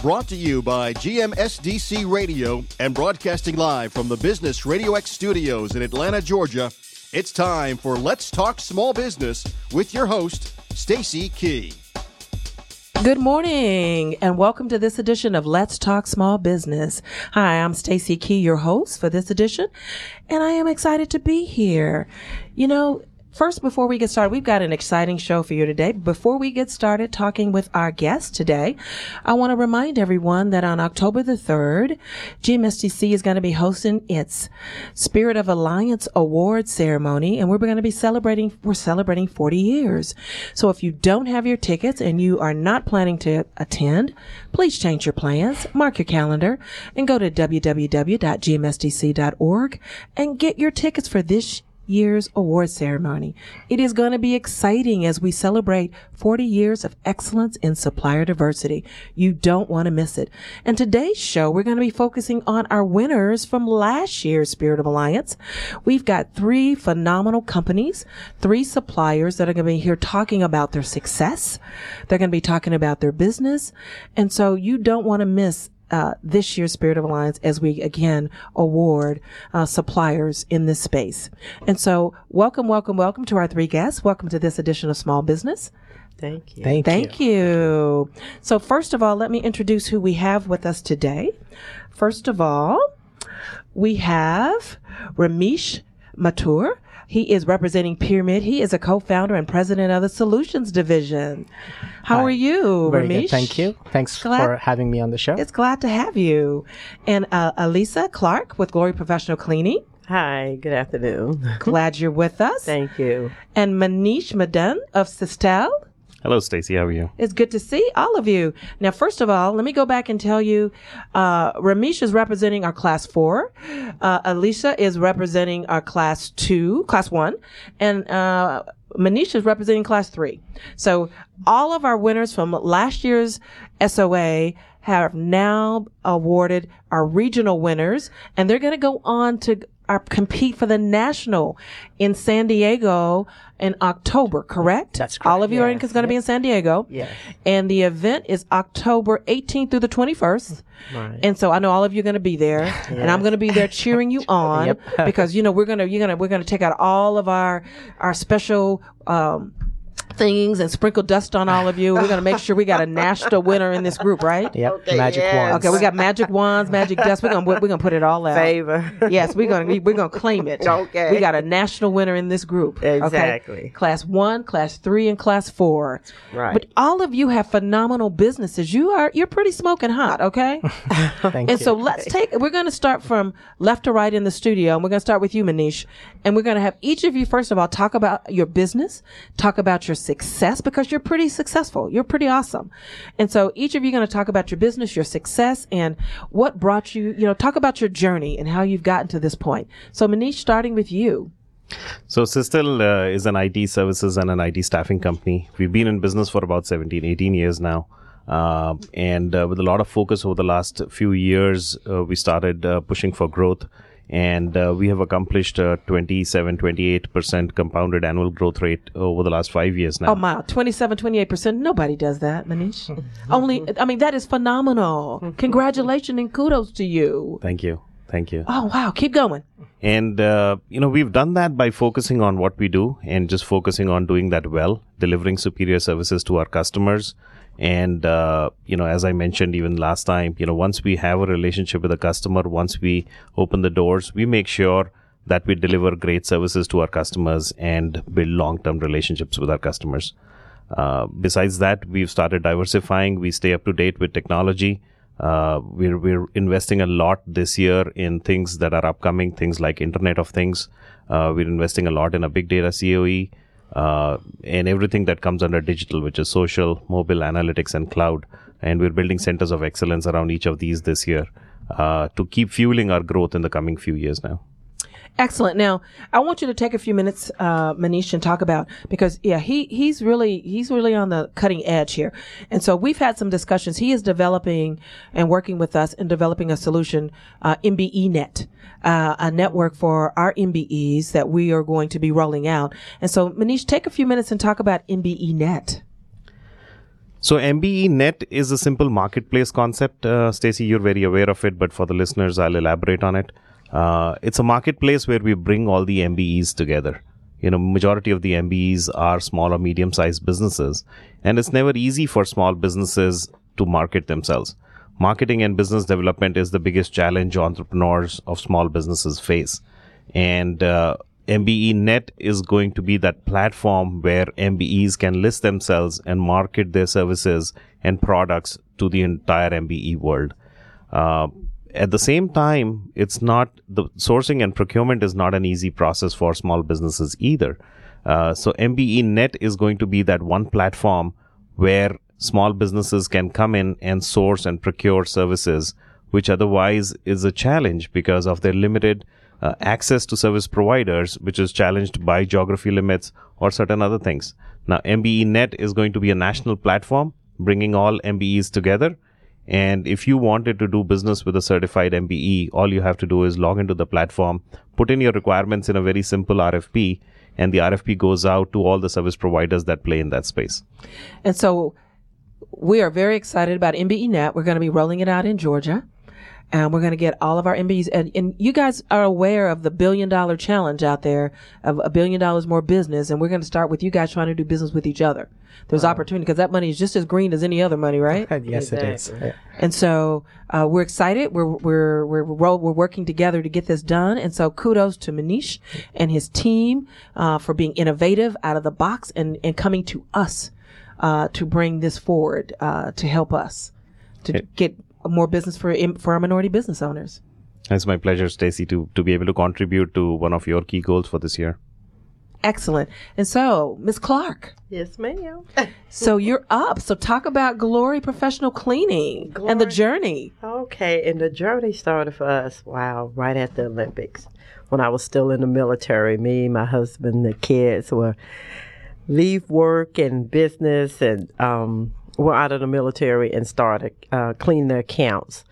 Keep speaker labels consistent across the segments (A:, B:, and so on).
A: Brought to you by GMSDC Radio and broadcasting live from the Business Radio X studios in Atlanta, Georgia. It's time for Let's Talk Small Business with your host, Stacy Key.
B: Good morning and welcome to this edition of Let's Talk Small Business. Hi, I'm Stacy Key, your host for this edition, and I am excited to be here. First, before we get started, we've got an exciting show for you today. Before we get started talking with our guest today, I want to remind everyone that on October the 3rd, GMSDC is going to be hosting its Spirit of Alliance Award ceremony, and we're going to be celebrating 40 years. So if you don't have your tickets and you are not planning to attend, please change your plans, mark your calendar, and go to www.gmsdc.org and get your tickets for this year's award ceremony. It is going to be exciting as we celebrate 40 years of excellence in supplier diversity. You don't want to miss it. And today's show, we're going to be focusing on our winners from last year's Spirit of Alliance. We've got 3 phenomenal companies, 3 suppliers that are going to be here talking about their success. They're going to be talking about their business. And so you don't want to miss this year's Spirit of Alliance as we again award suppliers in this space. And so welcome to our 3 guests. Welcome to this edition of Small Business.
C: Thank you.
B: Thank you. So first of all, let me introduce who we have with us today. First of all, we have Ramesh Mathur. He is representing Pyramid. He is a co-founder and president of the Solutions Division. How are you,
C: Very
B: Ramesh?
C: Good. Thank you. Thanks for having me on the show.
B: It's glad to have you. And Alisa Clark with Glory Professional Cleaning.
D: Hi, good afternoon.
B: Glad you're with us.
D: Thank you.
B: And Manish Madan of Sistel.
E: Hello, Stacy. How are you?
B: It's good to see all of you. Now, first of all, let me go back and tell you, Ramesh is representing our Class 4. Alicia is representing our Class 1. And Manish is representing Class 3. So all of our winners from last year's SOA have now awarded our regional winners, and they're going to go on to compete for the national in San Diego in October, correct?
C: That's correct.
B: All of you are going to be in San Diego.
D: Yes.
B: And the event is October 18th through the 21st.
D: Right.
B: And so I know all of you are going to be there, and I'm going to be there cheering you on because we're going to take out all of our special things and sprinkle dust on all of you. We're going to make sure we got a national winner in this group, right?
C: Yep.
D: Okay,
C: Magic wands.
B: Okay, we got magic wands, magic dust. We're gonna put it all out.
D: Favor.
B: Yes, we're gonna claim it.
D: Okay.
B: We got a national winner in this group.
D: Exactly.
B: Okay? Class 1, Class 3, and Class 4.
D: Right.
B: But all of you have phenomenal businesses. You're pretty smoking hot, okay?
C: Thank you.
B: And so we're going to start from left to right in the studio, and we're going to start with you, Manish. And we're going to have each of you, first of all, talk about your business, talk about your success, because you're pretty successful. You're pretty awesome. And so each of you are going to talk about your business, your success, and what brought you, talk about your journey and how you've gotten to this point. So Manish, starting with you.
E: So Sistel is an IT services and an IT staffing company. We've been in business for about 17, 18 years now. And with a lot of focus over the last few years, we started pushing for growth. And we have accomplished 28% compounded annual growth rate over the last 5 years now.
B: Oh, my, 28%. Nobody does that, Manish. That is phenomenal. Congratulations and kudos to you.
E: Thank you.
B: Oh, wow. Keep going.
E: And, we've done that by focusing on what we do and just focusing on doing that well, delivering superior services to our customers. And, as I mentioned even last time, once we have a relationship with a customer, once we open the doors, we make sure that we deliver great services to our customers and build long-term relationships with our customers. Besides that, we've started diversifying. We stay up to date with technology. We're investing a lot this year in things that are upcoming, things like Internet of Things. We're investing a lot in a big data COE. And everything that comes under digital, which is social, mobile, analytics, and cloud. And we're building centers of excellence around each of these this year to keep fueling our growth in the coming few years now.
B: Excellent. Now, I want you to take a few minutes, Manish, and talk about, because he's really on the cutting edge here. And so we've had some discussions. He is developing and working with us in developing a solution, MBEnet, a network for our MBEs that we are going to be rolling out. And so Manish, take a few minutes and talk about MBEnet.
E: So MBE Net is a simple marketplace concept. Stacy, you're very aware of it, but for the listeners, I'll elaborate on it. It's a marketplace where we bring all the MBEs together. Majority of the MBEs are small or medium-sized businesses, and it's never easy for small businesses to market themselves. Marketing and business development is the biggest challenge entrepreneurs of small businesses face. And MBE Net is going to be that platform where MBEs can list themselves and market their services and products to the entire MBE world. At the same time, the sourcing and procurement is not an easy process for small businesses either. So MBE Net is going to be that one platform where small businesses can come in and source and procure services, which otherwise is a challenge because of their limited access to service providers, which is challenged by geography limits or certain other things. Now, MBE Net is going to be a national platform, bringing all MBEs together. And if you wanted to do business with a certified MBE, all you have to do is log into the platform, put in your requirements in a very simple RFP, and the RFP goes out to all the service providers that play in that space.
B: And so we are very excited about MBE Net. We're going to be rolling it out in Georgia. And we're going to get all of our MBEs. And you guys are aware of the $1 billion challenge out there of $1 billion more business. And we're going to start with you guys trying to do business with each other. There's opportunity because that money is just as green as any other money, right?
C: Yes, exactly. It is. Yeah.
B: And so we're excited. We're working together to get this done. And so kudos to Manish and his team for being innovative, out of the box, and coming to us to bring this forward to help us to get more business for our minority business owners.
E: It's my pleasure, Stacy, to be able to contribute to one of your key goals for this year.
B: Excellent. And so, Ms. Clark.
D: Yes, ma'am.
B: So you're up. So talk about Glory Professional Cleaning and the journey.
D: Okay, and the journey started for us, right at the Olympics. When I was still in the military, me, my husband, the kids were leave work and business and were out of the military and started cleaning their accounts.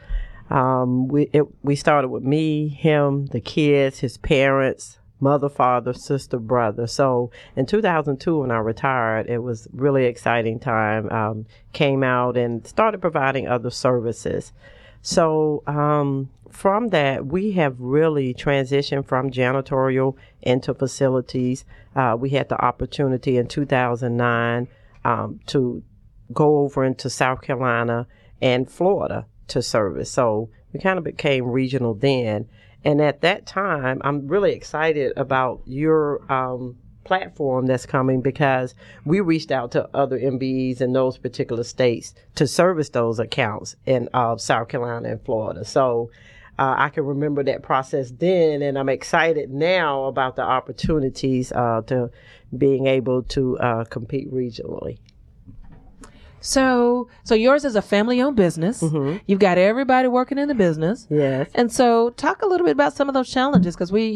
D: We started with me, him, the kids, his parents, mother, father, sister, brother. So in 2002, when I retired, it was really exciting time. Came out and started providing other services. So from that, we have really transitioned from janitorial into facilities. We had the opportunity in 2009 to go over into South Carolina and Florida to service. So we kind of became regional then. And at that time, I'm really excited about your platform that's coming because we reached out to other MBEs in those particular states to service those accounts in South Carolina and Florida. So I can remember that process then, and I'm excited now about the opportunities to being able to compete regionally.
B: So yours is a family-owned business. Mm-hmm. You've got everybody working in the business.
D: Yes.
B: And so talk a little bit about some of those challenges because we,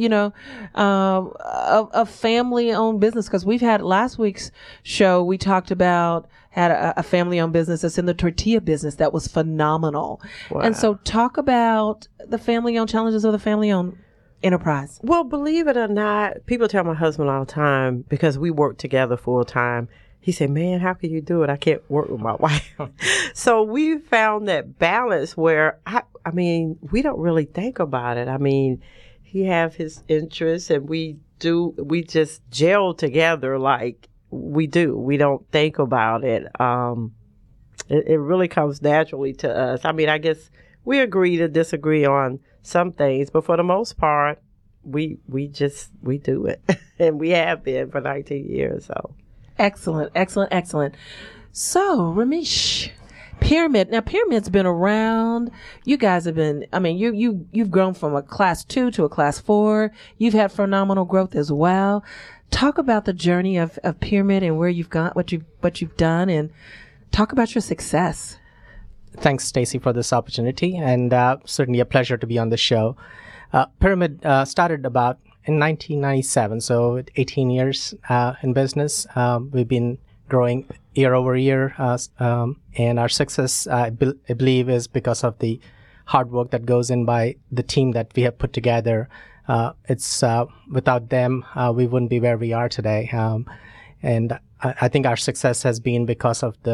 B: a family-owned business, because we've had last week's show, we talked about had a family-owned business that's in the tortilla business that was phenomenal. Wow. And so talk about the family-owned challenges of the family-owned enterprise.
D: Well, believe it or not, people tell my husband all the time because we work together full time. He said, man, how can you do it? I can't work with my wife. So we found that balance where, we don't really think about it. I mean, he have his interests and we just gel together like we do. We don't think about it. It really comes naturally to us. I mean, I guess we agree to disagree on some things, but for the most part, we do it. And we have been for 19 years, so.
B: Excellent. So, Ramesh, Pyramid. Now, Pyramid's been around. You guys have been, you've grown from a class 2 to a class 4. You've had phenomenal growth as well. Talk about the journey of Pyramid and where you've gone, what you've done, and talk about your success.
C: Thanks, Stacy, for this opportunity, and certainly a pleasure to be on the show. Pyramid started about in 1997, so 18 years in business. We've been growing year over year, and our success, I believe, is because of the hard work that goes in by the team that we have put together. It's without them, we wouldn't be where we are today. And I think our success has been because of the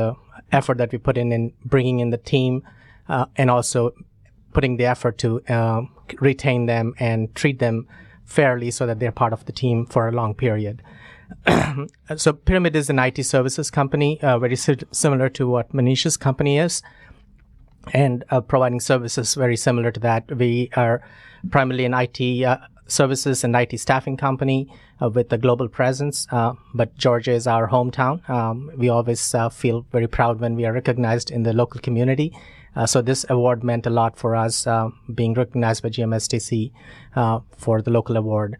C: effort that we put in bringing in the team, and also putting the effort to retain them and treat them fairly so that they're part of the team for a long period. So Pyramid is an IT services company, very similar to what Manisha's company is, and providing services very similar to that. We are primarily an IT services and IT staffing company with a global presence, but Georgia is our hometown. We always feel very proud when we are recognized in the local community. So this award meant a lot for us, being recognized by GMSTC for the local award.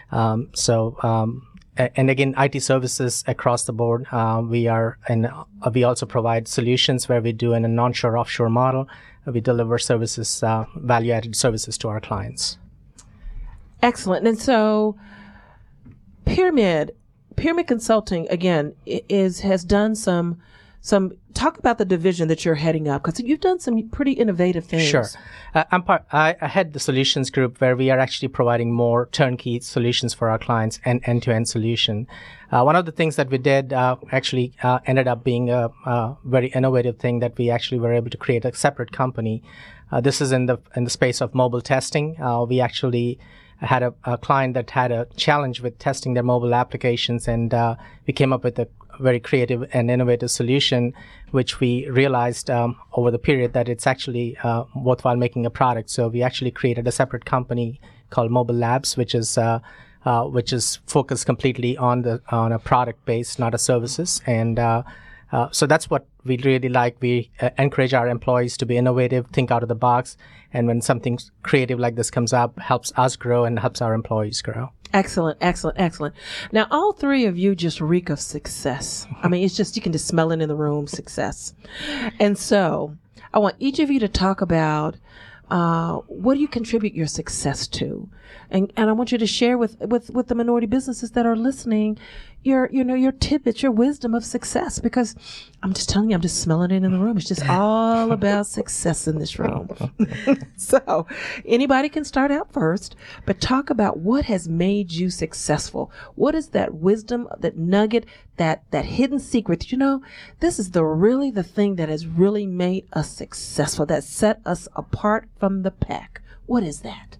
C: And again, IT services across the board. We also provide solutions where we do in a non-shore offshore model. We deliver services, value-added services to our clients.
B: Excellent. And so Pyramid Consulting, again, has done some talk about the division that you're heading up, because you've done some pretty innovative things.
C: Sure. I head the solutions group, where we are actually providing more turnkey solutions for our clients and end-to-end solution. One of the things that we did ended up being a very innovative thing, that we actually were able to create a separate company. This is in the space of mobile testing. We actually had a client that had a challenge with testing their mobile applications, and we came up with a very creative and innovative solution, which we realized over the period that it's actually worthwhile making a product. So we actually created a separate company called Mobile Labs, which is focused completely on a product base, not a services. And so that's what we really like. We encourage our employees to be innovative, think out of the box, and when something creative like this comes up, helps us grow and helps our employees grow.
B: Excellent, excellent, excellent. Now, all three of you just reek of success. I mean, it's just, you can just smell it in the room, success. And so I want each of you to talk about what do you contribute your success to? And I want you to share with the minority businesses that are listening your tidbits, your wisdom of success, because I'm just telling you, I'm just smelling it in the room. It's just all about success in this room. So anybody can start out first, but talk about what has made you successful. What is that wisdom, that nugget, that hidden secret? This is really the thing that has really made us successful, that set us apart from the pack. What is that?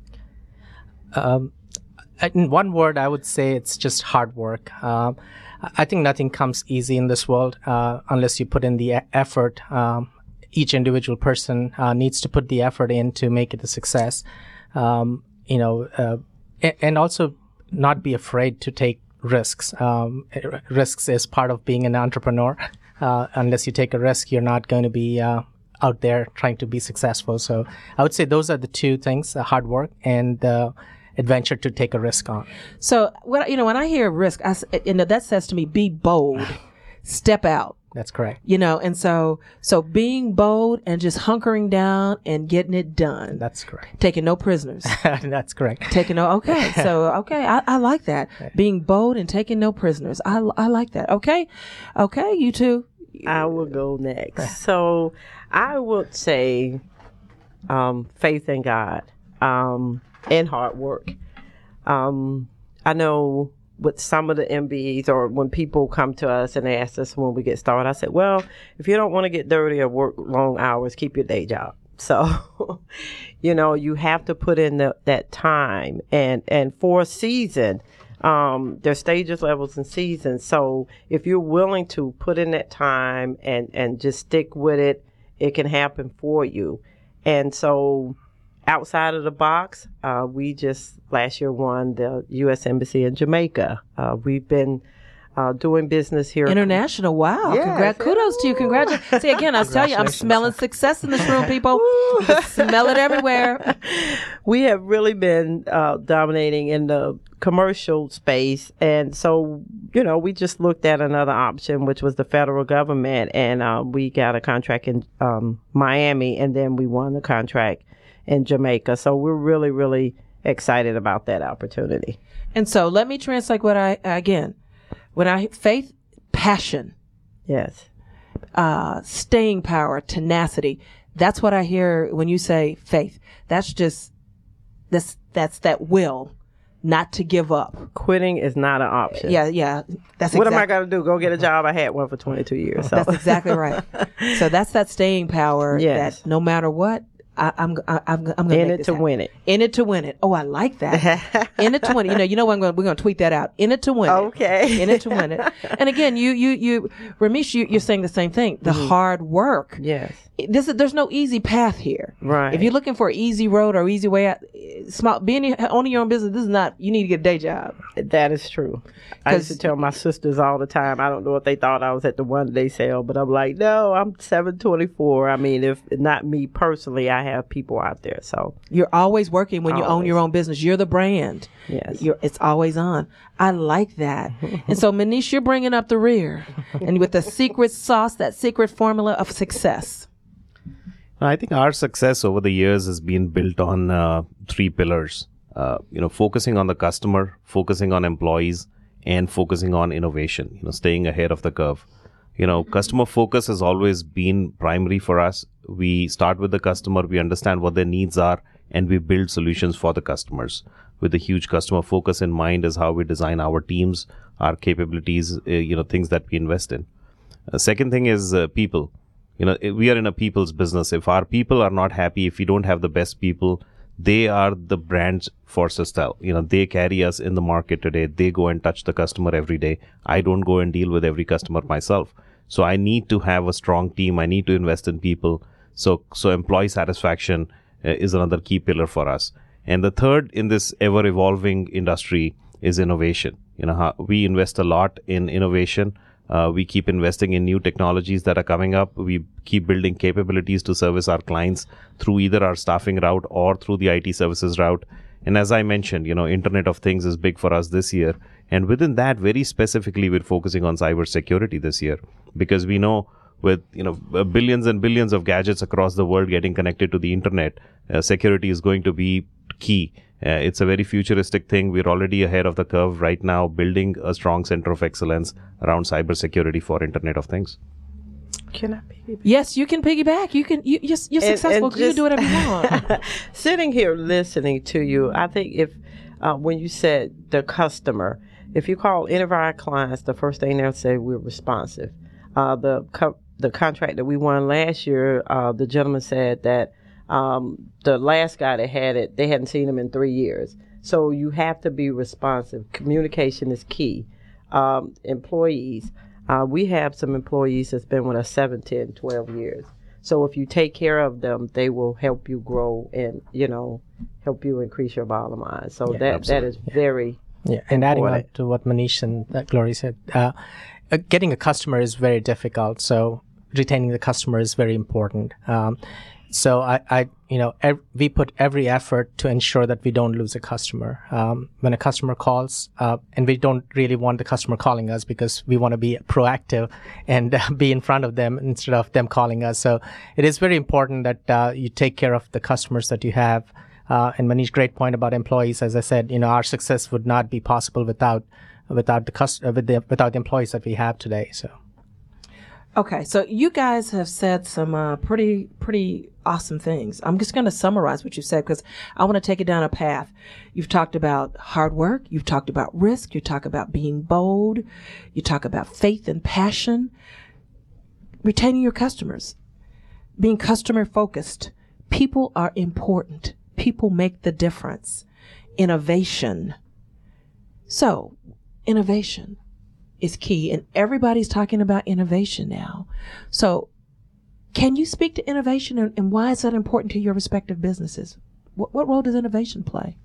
C: In one word, I would say it's just hard work. I think nothing comes easy in this world unless you put in the effort. Each individual person needs to put the effort in to make it a success. And also not be afraid to take risks. Risks is part of being an entrepreneur. Unless you take a risk, you're not going to be out there trying to be successful. So I would say those are the two things: hard work and adventure to take a risk on.
B: So when I hear risk, that says to me, be bold, step out.
C: That's correct.
B: And so being bold and just hunkering down and getting it done.
C: That's correct.
B: Taking no prisoners.
C: That's correct.
B: I like that. Being bold and taking no prisoners. I like that. Okay, you two.
D: I will go next. So I would say faith in God and hard work. I know with some of the MBEs, or when people come to us and they ask us when we get started, I said, well, if you don't want to get dirty or work long hours, keep your day job. So, you have to put in that time. And for a season, there's stages, levels, and seasons. So if you're willing to put in that time and just stick with it, it can happen for you. And so outside of the box, we just last year won the U.S. Embassy in Jamaica. We've been doing business here.
B: International. Wow. Yes. Kudos to you. Congratulations. See, again, I'll tell you, I'm smelling success in this room, people. Smell it everywhere.
D: We have really been dominating in the commercial space. And so, we just looked at another option, which was the federal government. And we got a contract in Miami, and then we won the contract in Jamaica. So we're really, really excited about that opportunity.
B: And so let me translate faith, passion.
D: Yes.
B: Staying power, tenacity. That's what I hear when you say faith. That's that will, not to give up.
D: Quitting is not an option.
B: Yeah. That's
D: what am I going to do? Go get a job? I had one for 22 years. So.
B: That's exactly right. So that's that staying power.
D: Yes.
B: That no matter what, I'm going to
D: in it to win it.
B: In it to win it. Oh, I like that. In it to win it. You know what? We're going to tweet that out. In it to win it.
D: Okay.
B: In it to win it. And again, you, Ramesh, you're saying the same thing. The hard work.
D: Yes.
B: There's no easy path here.
D: Right.
B: If you're looking for an easy road or easy way out, owning your own business, this is not, you need to get a day job.
D: That is true. I used to tell my sisters all the time, I don't know if they thought I was at the one day sale, but I'm like, no, I'm 724. I mean, if not me personally, I have people out there. So
B: you're always working when you own your own business. You're the brand.
D: Yes.
B: It's always on. I like that. And so, Manish, you're bringing up the rear and with the secret sauce, that secret formula of success.
E: I think our success over the years has been built on 3 pillars. Focusing on the customer, focusing on employees, and focusing on innovation. Staying ahead of the curve. Customer focus has always been primary for us. We start with the customer, we understand what their needs are, and we build solutions for the customers. With a huge customer focus in mind is how we design our teams, our capabilities, things that we invest in. Second thing is people. We are in a people's business. If our people are not happy, if we don't have the best people, they are the brands for Sistel. They carry us in the market today. They go and touch the customer every day. I don't go and deal with every customer myself. So I need to have a strong team. I need to invest in people. So employee satisfaction is another key pillar for us. And the third in this ever evolving industry is innovation. We invest a lot in innovation. We keep investing in new technologies that are coming up. We keep building capabilities to service our clients through either our staffing route or through the IT services route. And as I mentioned, Internet of Things is big for us this year. And within that, very specifically, we're focusing on cybersecurity this year because we know with billions and billions of gadgets across the world getting connected to the internet, security is going to be key. It's a very futuristic thing. We're already ahead of the curve right now, building a strong center of excellence around cybersecurity for Internet of Things.
D: Can I piggyback?
B: Yes, you can piggyback. You're successful. You can do whatever you want.
D: Sitting here listening to you, I think if when you said the customer, if you call any of our clients, the first thing they'll say, we're responsive. The contract that we won last year, the gentleman said that the last guy that had it, they hadn't seen him in 3 years. So you have to be responsive. Communication is key. Employees, we have some employees that's been with us 7, 10, 12 years. So if you take care of them, they will help you grow and, help you increase your bottom line. So that is very
C: and adding on
D: important.
C: to what Manish and Glory said, getting a customer is very difficult. So retaining the customer is very important. So we put every effort to ensure that we don't lose a customer. When a customer calls, and we don't really want the customer calling us because we want to be proactive and be in front of them instead of them calling us. So it is very important that you take care of the customers that you have. And Manish, great point about employees. As I said, our success would not be possible without the employees that we have today. So.
B: Okay, so you guys have said some pretty awesome things. I'm just going to summarize what you said because I want to take it down a path. You've talked about hard work. You've talked about risk. You talk about being bold. You talk about faith and passion. Retaining your customers. Being customer focused. People are important. People make the difference. Innovation. So, innovation is key, and everybody's talking about innovation now. So can you speak to innovation and why is that important to your respective businesses? What role does innovation play?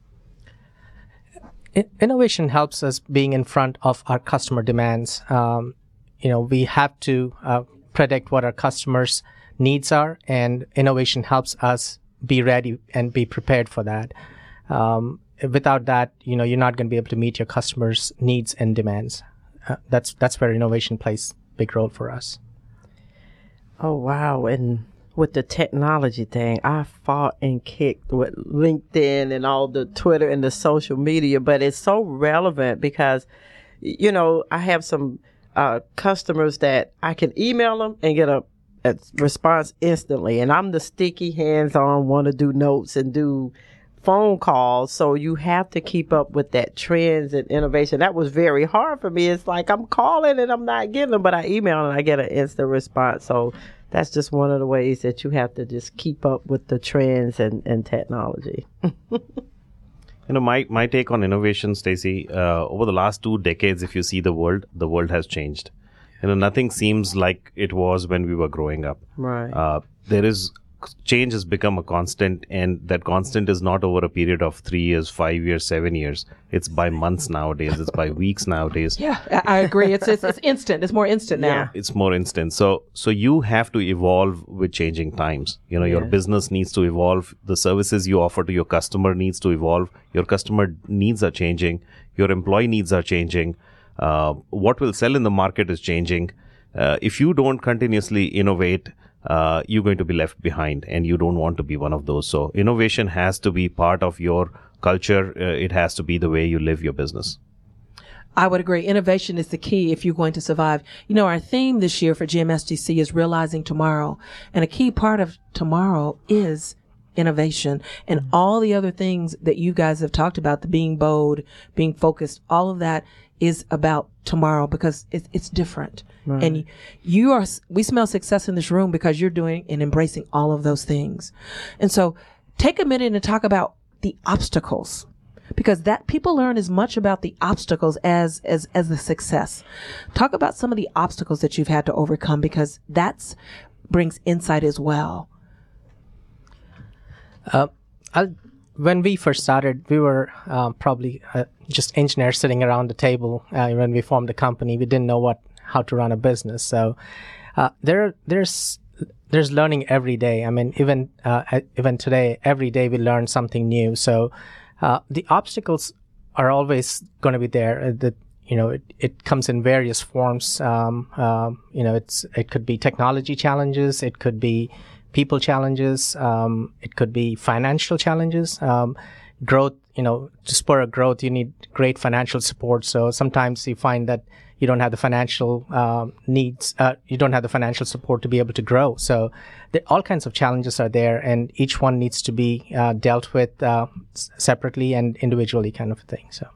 C: Innovation helps us being in front of our customer demands. We have to predict what our customers' needs are, and innovation helps us be ready and be prepared for that. Without that, you're not going to be able to meet your customers' needs and demands. That's where innovation plays a big role for us.
D: Oh, wow. And with the technology thing, I fought and kicked with LinkedIn and all the Twitter and the social media, but it's so relevant because, I have some customers that I can email them and get a response instantly. And I'm the sticky, hands-on, want to do notes and do phone calls, so you have to keep up with that trends and innovation. That was very hard for me. It's like I'm calling and I'm not getting them, but I email and I get an instant response. So that's just one of the ways that you have to just keep up with the trends and technology.
E: My take on innovation, Stacey, over the last 2 decades, if you see the world has changed. Nothing seems like it was when we were growing up.
D: Right.
E: Change has become a constant, and that constant is not over a period of 3 years, 5 years, 7 years. It's by months nowadays. It's by weeks nowadays.
B: Yeah, I agree. It's instant. It's more instant now.
D: Yeah.
E: It's more instant. So you have to evolve with changing times. Your business needs to evolve. The services you offer to your customer needs to evolve. Your customer needs are changing. Your employee needs are changing. What will sell in the market is changing. If you don't continuously innovate, you're going to be left behind, and you don't want to be one of those. So innovation has to be part of your culture. It has to be the way you live your business.
B: I would agree. Innovation is the key if you're going to survive. Our theme this year for GMSDC is realizing tomorrow. And a key part of tomorrow is innovation and all the other things that you guys have talked about, the being bold, being focused, all of that is about tomorrow because it's different. Right. And we smell success in this room because you're doing and embracing all of those things. And so take a minute and talk about the obstacles, because that people learn as much about the obstacles as the success. Talk about some of the obstacles that you've had to overcome, because that's brings insight as well.
C: When we first started, we were probably just engineers sitting around the table. When we formed the company, we didn't know how to run a business. So there's learning every day. I mean, even today, every day we learn something new. So the obstacles are always going to be there. It comes in various forms. It could be technology challenges. It could be people challenges. It could be financial challenges. Growth, to spur a growth, you need great financial support. So sometimes you find that you don't have the financial needs. You don't have the financial support to be able to grow. So all kinds of challenges are there, and each one needs to be dealt with separately and individually, kind of a thing. So.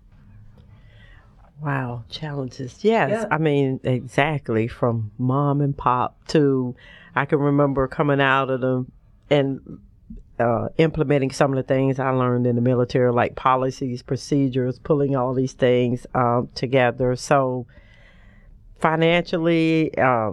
D: Wow, challenges. Yes.
B: Yeah.
D: I mean, exactly. From mom and pop to, I can remember coming out of them and implementing some of the things I learned in the military, like policies, procedures, pulling all these things together. So financially,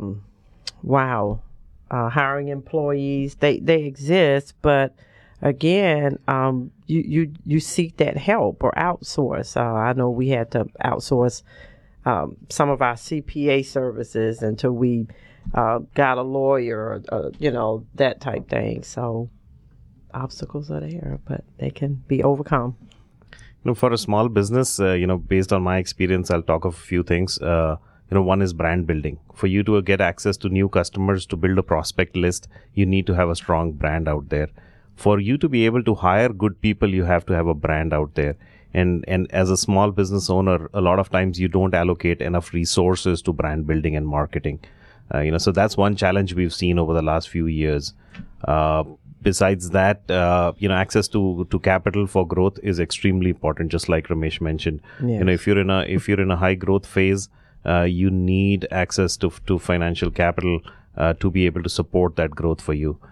D: hiring employees, they exist, but again, you seek that help or outsource. I know we had to outsource some of our CPA services until we got a lawyer, that type thing. So obstacles are there, but they can be overcome.
E: For a small business, based on my experience, I'll talk of a few things. One is brand building. For you to get access to new customers, to build a prospect list, you need to have a strong brand out there. For you to be able to hire good people, you have to have a brand out there. And as a small business owner, a lot of times you don't allocate enough resources to brand building and marketing. So that's one challenge we've seen over the last few years. Besides that, access to capital for growth is extremely important, just like Ramesh mentioned. Yes. If you're in a high growth phase, you need access to financial capital to be able to support that growth for you.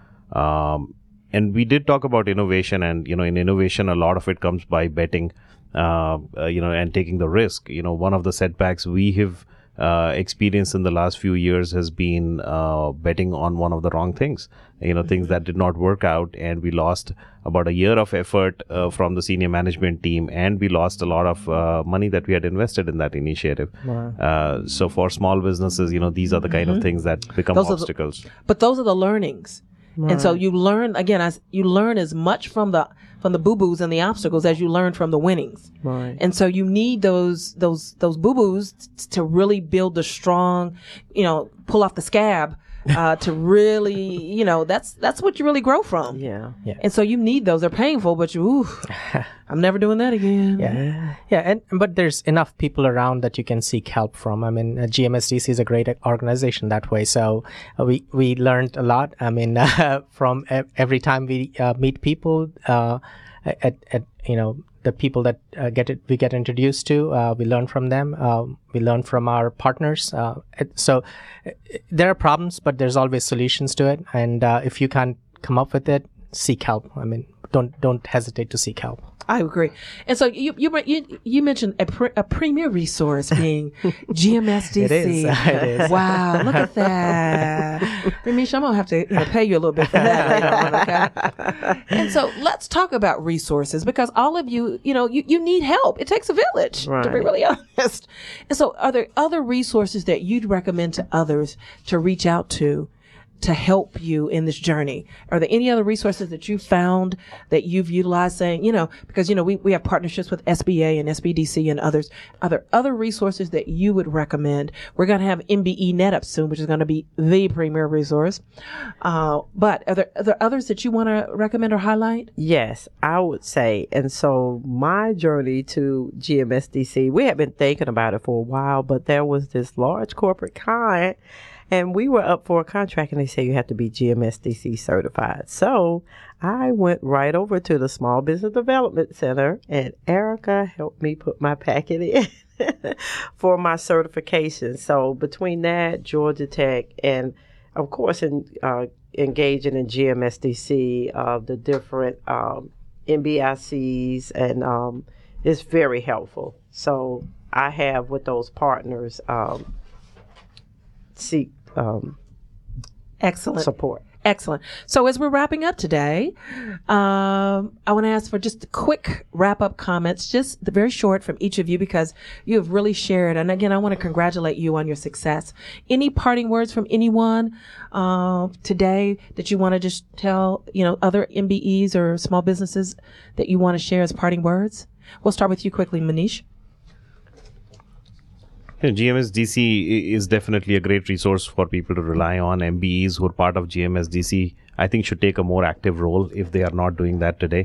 E: And we did talk about innovation, and in innovation, a lot of it comes by betting, and taking the risk. One of the setbacks we have experienced in the last few years has been betting on one of the wrong things. Things that did not work out, and we lost about a year of effort from the senior management team, and we lost a lot of money that we had invested in that initiative. Wow. So for small businesses, these are the kind of things that become obstacles.
B: But those are the learnings. Right. And so you learn you learn as much from the boo-boos and the obstacles as you learn from the winnings.
D: Right.
B: And so you need those boo-boos to really build the strong, pull off the scab, to really, that's what you really grow from.
D: Yeah.
B: And so you need those. They're painful, but I'm never doing that again.
C: Yeah. But there's enough people around that you can seek help from. I mean, GMSDC is a great organization that way. So we learned a lot. I mean, from every time we meet people, at the people that we get introduced to. We learn from them. We learn from our partners. So there are problems, but there's always solutions to it. And if you can't come up with it, seek help. I mean, don't hesitate to seek help.
B: I agree. And so you mentioned a premier resource being GMSDC.
C: It is.
B: Wow, look at that. Ramesh, I'm going to have to pay you a little bit for that later on, okay? And so let's talk about resources, because all of you, you need help. It takes a village, to be really honest. And so are there other resources that you'd recommend to others to reach out to help you in this journey? Are there any other resources that you found that you've utilized, saying, because, we have partnerships with SBA and SBDC and others. Are there other resources that you would recommend? We're going to have MBE Net up soon, which is going to be the premier resource. But are there others that you want to recommend or highlight?
D: Yes, I would say. And so my journey to GMSDC, we had been thinking about it for a while, but there was this large corporate client, and we were up for a contract, and they said you have to be GMSDC certified. So I went right over to the Small Business Development Center, and Erica helped me put my packet in for my certification. So between that, Georgia Tech, and of course, engaging in GMSDC, the different MBICs, and it's very helpful. So I have with those partners seek
B: excellent
D: support.
B: Excellent. So as we're wrapping up today, I want to ask for just quick wrap-up comments, just very short from each of you, because you have really shared. And again, I want to congratulate you on your success. Any parting words from anyone today that you want to just tell, other MBEs or small businesses that you want to share as parting words? We'll start with you quickly, Manish.
E: GMSDC is definitely a great resource for people to rely on. MBEs who are part of GMSDC, I think, should take a more active role if they are not doing that today.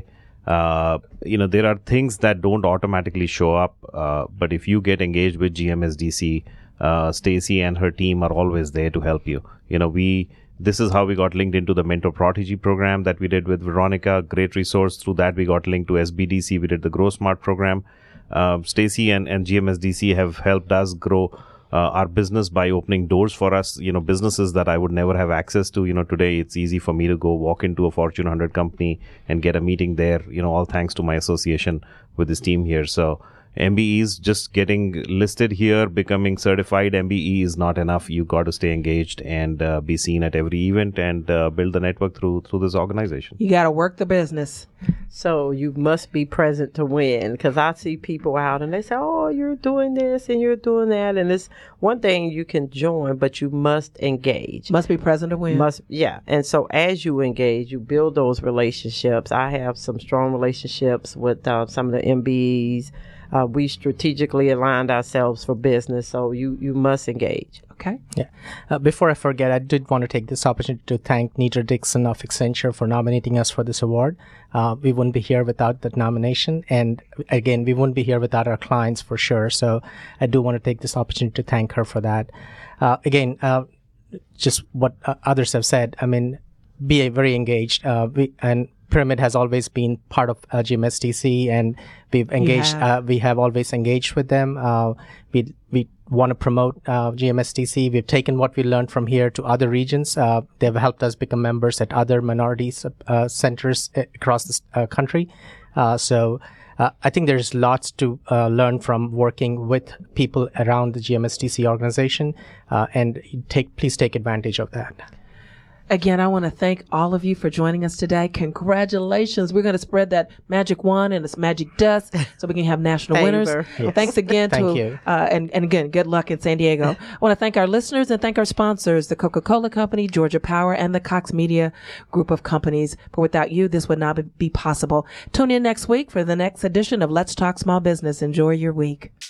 E: There are things that don't automatically show up, but if you get engaged with GMSDC, Stacy and her team are always there to help you. This is how we got linked into the Mentor Prodigy program that we did with Veronica. Great resource. Through that, we got linked to SBDC. We did the Grow Smart program. Stacy and GMSDC have helped us grow our business by opening doors for us, businesses that I would never have access to. Today it's easy for me to go walk into a Fortune 100 company and get a meeting there, all thanks to my association with this team here. So MBEs, just getting listed here, becoming certified MBE is not enough. You got to stay engaged and be seen at every event and build the network through this organization.
B: You got to work the business.
D: So you must be present to win, because I see people out and they say, oh, you're doing this and you're doing that. And it's one thing you can join, but you must engage.
B: Must be present to win.
D: Yeah. And so as you engage, you build those relationships. I have some strong relationships with some of the MBEs. We strategically aligned ourselves for business, so you must engage.
B: Okay.
C: Yeah. Before I forget, I did want to take this opportunity to thank Nidra Dixon of Accenture for nominating us for this award. We wouldn't be here without that nomination, and again, we wouldn't be here without our clients for sure. So I do want to take this opportunity to thank her for that. Again, just what others have said. I mean, be very engaged. And Pyramid has always been part of GMSDC, and we've engaged. We have always engaged with them. We want to promote GMSDC. We've taken what we learned from here to other regions. They've helped us become members at other minorities centers across the country. So I think there's lots to learn from working with people around the GMSDC organization, and please take advantage of that.
B: Again, I want to thank all of you for joining us today. Congratulations. We're going to spread that magic wand and this magic dust so we can have national winners.
C: Yes.
B: Thanks again.
C: Thank you.
B: And again, good luck in San Diego. I want to thank our listeners and thank our sponsors, the Coca-Cola Company, Georgia Power, and the Cox Media Group of companies. For without you, this would not be possible. Tune in next week for the next edition of Let's Talk Small Business. Enjoy your week.